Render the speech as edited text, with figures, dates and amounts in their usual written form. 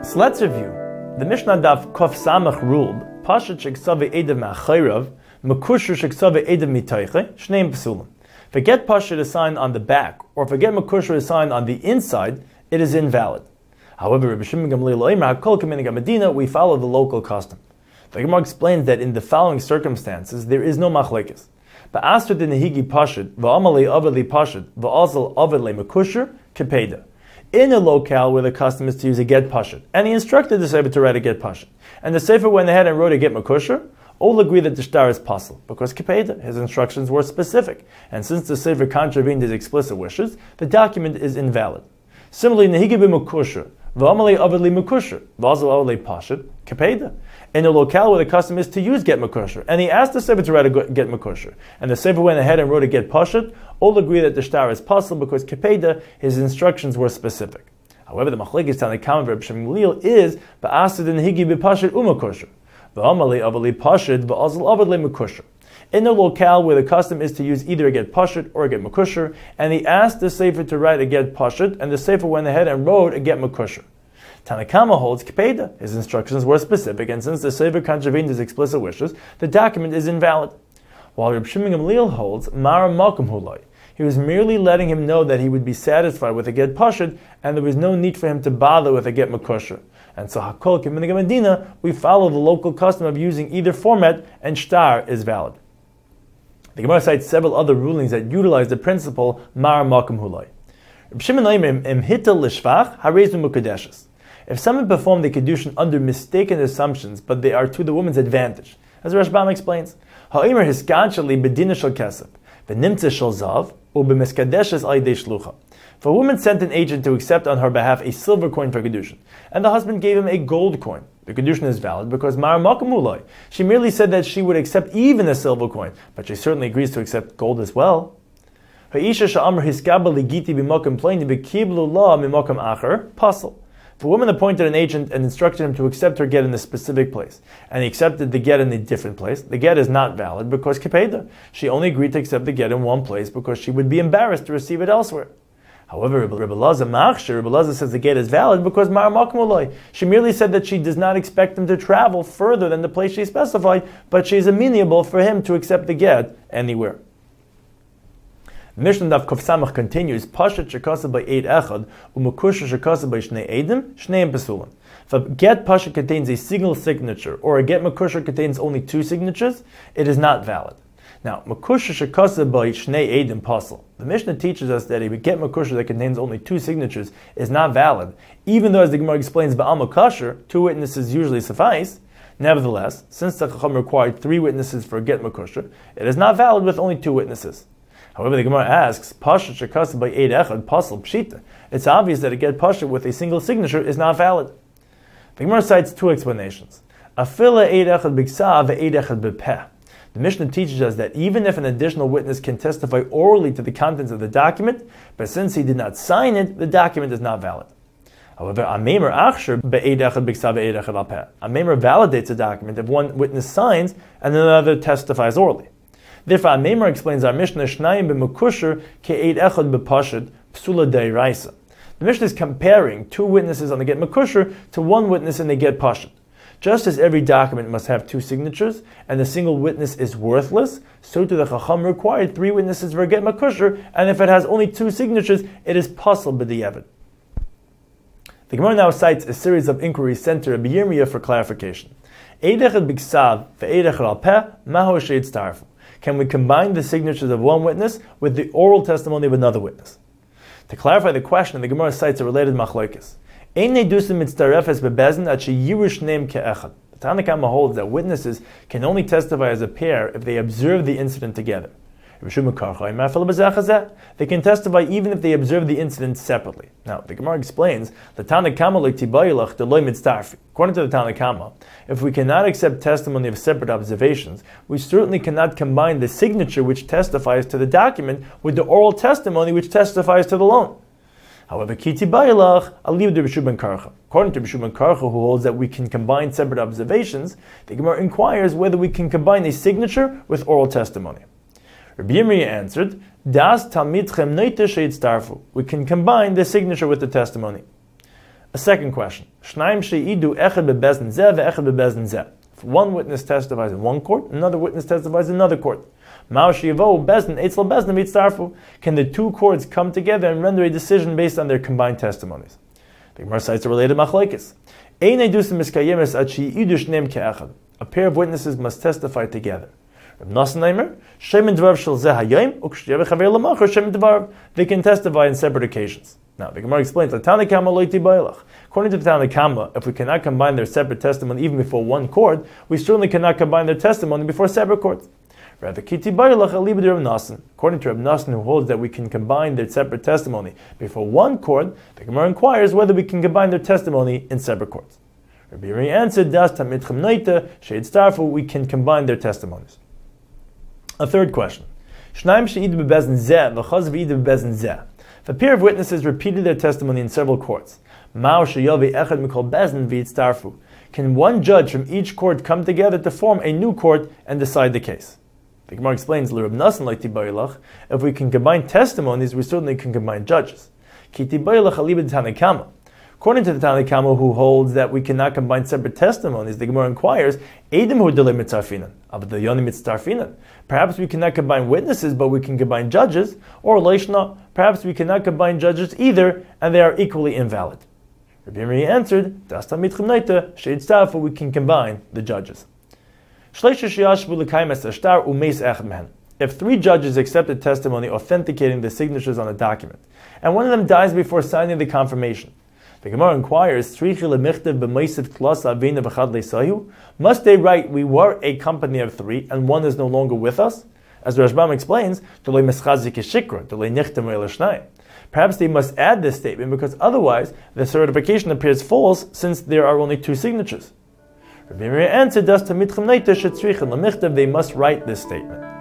So let's review. The Mishnah Daf Kof Samach ruled, Pashat sheksave edav ma'achayrav, Mekusher sheksave edav mitayche, shneim pesulim. If a get Pashat is signed on the back, or if a get Mekusher is signed on the inside, it is invalid. However, Rabbi Shimon Gamliel Oimer HaKol K'minig HaMedina, we follow the local custom. The Gemara explains that in the following circumstances, there is no machlekes. Ba'asr de nehigi Pashat, va'amalei avad li Pashat, va'azal avad le Mekusher, kepeda. In a locale where the custom is to use a get pashat, and he instructed the sefer to write a get pashat, and the sefer went ahead and wrote a get makusher, all agree that the shtar is possible, because kipeda, his instructions were specific, and since the sefer contravened his explicit wishes, the document is invalid. Similarly, nehigi b'makusher, v'amalei avad li makusher, v'azal avad li pashat, kipeda. In a locale where the custom is to use get makusher, and he asked the sefer to write a get makusher, and the sefer went ahead and wrote a get pashat, all agree that the shtar is possible because kepeda, his instructions were specific. However, the machlekes Tanakama of Reb Shimon Gamliel is ba'asad and higi b'pashat u'makusher, v'amalei avad li pashat v'azal avad li makusher. In a locale where the custom is to use either a get pashat or a get makusher, and he asked the sefer to write a get pashat, and the sefer went ahead and wrote a get makusher. Tanakama holds kepeda, his instructions were specific, and since the sefer contravened his explicit wishes, the document is invalid. While Reb Shimon Gamliel holds mara makom hulai, he was merely letting him know that he would be satisfied with a get pashat, and there was no need for him to bother with a get makusher. And so hakol k'minig HaMedina, we follow the local custom of using either format, and shtar is valid. The Gemara cites several other rulings that utilize the principle mara makom hulai. Reb Shimon Oimer im hitel l'shvach harezu mukadeshes. If someone performed the kedushin under mistaken assumptions, but they are to the woman's advantage, as Rashbam explains, ha'omer hiskanshali bedina shel kesef, v'nimtze shel zav, u'b'miskadeshes aydei shlucha. If a woman sent an agent to accept on her behalf a silver coin for kedushin, and the husband gave him a gold coin, the kedushin is valid because mara makom hulai. She merely said that she would accept even a silver coin, but she certainly agrees to accept gold as well. Ha'isha sha'amr hiskaba ligiti b'mokum pleini b'kiblu la mimokum acher, pasal. If a woman appointed an agent and instructed him to accept her get in a specific place, and he accepted the get in a different place, the get is not valid because kepeda. She only agreed to accept the get in one place because she would be embarrassed to receive it elsewhere. However, Rebbe Elazar says the get is valid because mara makom hulai. She merely said that she does not expect him to travel further than the place she specified, but she is amenable for him to accept the get anywhere. The Mishnah Daf Kof Samach continues, Pashat shekasa by eid echad, u'mekusher shekasa by shnei edim, shneim pesulim. If a get Pashat contains a single signature, or a get mekusher contains only two signatures, it is not valid. Now, mekusher shekasa by shnei edim pasal. The Mishnah teaches us that a get mekusher that contains only two signatures is not valid, even though, as the Gemara explains, ba'al mekasher, two witnesses usually suffice. Nevertheless, since the Chacham required three witnesses for a get mekusher, it is not valid with only two witnesses. However, the Gemara asks, Pashat shekasa by eid echad pasal pshita. It's obvious that a get pashat with a single signature is not valid. The Gemara cites two explanations. Afila eid echad b'ksav ve'eid echad b'peh. The Mishnah teaches us that even if an additional witness can testify orally to the contents of the document, but since he did not sign it, the document is not valid. However, Amemer achsher be'eid echad b'ksav ve'eid echad b'peh. Amemer validates a document if one witness signs and another testifies orally. Therefore, Amemer explains our Mishnah Shnayim b'mekusher ke'eid echad b'pashat psula deiraisa. The Mishnah is comparing two witnesses on the get mekusher to one witness in the get pashat. Just as every document must have two signatures and a single witness is worthless, so too the Chacham required three witnesses for a get mekusher, and if it has only two signatures, it is pasal b'diavad. The Gemara now cites a series of inquiries sent to Rabbi Yirmiyah for clarification. Eid echad b'ksav ve'eid echad al peh mahu she'ed starfu. Can we combine the signatures of one witness with the oral testimony of another witness? To clarify the question, the Gemara cites a related machlokes. Ein nedusim mitztarefes bebezin at sheyirush neim ke'echad. The Tanakama holds that witnesses can only testify as a pair if they observe the incident together. They can testify even if they observe the incident separately. Now, the Gemara explains the Tanakama le'tibayilach deloy mitztarfi. According to the Tanakama, if we cannot accept testimony of separate observations, we certainly cannot combine the signature which testifies to the document with the oral testimony which testifies to the loan. However, kiti bayilach aliv de B'shu ben Karcha. According to B'shu ben Karcha, who holds that we can combine separate observations, the Gemara inquires whether we can combine a signature with oral testimony. Rabbi Yirmiyah answered, Das talmidchem neite sheyitztarfu. We can combine the signature with the testimony. A second question. Shnaim she'idu echad bebezin zeh ve'echad bebezin zeh. If one witness testifies in one court, another witness testifies in another court. Ma'o she'yavo bezin eitzel bezin v'yitztarfu. Can the two courts come together and render a decision based on their combined testimonies? The Gemara cites a related machlekes. Ein edusim miskayemes ad she'idu shneim ke'echad. A pair of witnesses must testify together. Reb Nosson Eimer, shemin dvarav shel zeh hayom u'kshtiyeh chaver lamachar shemin dvarav. They can testify on separate occasions. Now, the Gemara explains, according to the Tanna Kama, if we cannot combine their separate testimony even before one court, we certainly cannot combine their testimony before separate courts. Rather, according to Reb Nosson, who holds that we can combine their separate testimony before one court, the Gemara inquires whether we can combine their testimony in separate courts. Rabbi Yeri answered, we can combine their testimonies. A third question. If a pair of witnesses repeated their testimony in several courts, can one judge from each court come together to form a new court and decide the case? The Gemara explains, if we can combine testimonies, we certainly can combine judges. According to the Tanna Kama, who holds that we cannot combine separate testimonies, the Gemara inquires, perhaps we cannot combine witnesses, but we can combine judges, or Leishna, perhaps we cannot combine judges either, and they are equally invalid. Rabbi Yeri answered, we can combine the judges. If three judges accepted testimony authenticating the signatures on a document, and one of them dies before signing the confirmation, the Gemara inquires, must they write, we were a company of three, and one is no longer with us? As the Rashbam explains, perhaps they must add this statement, because otherwise the certification appears false, since there are only two signatures. Rabbi Meir answered, they must write this statement.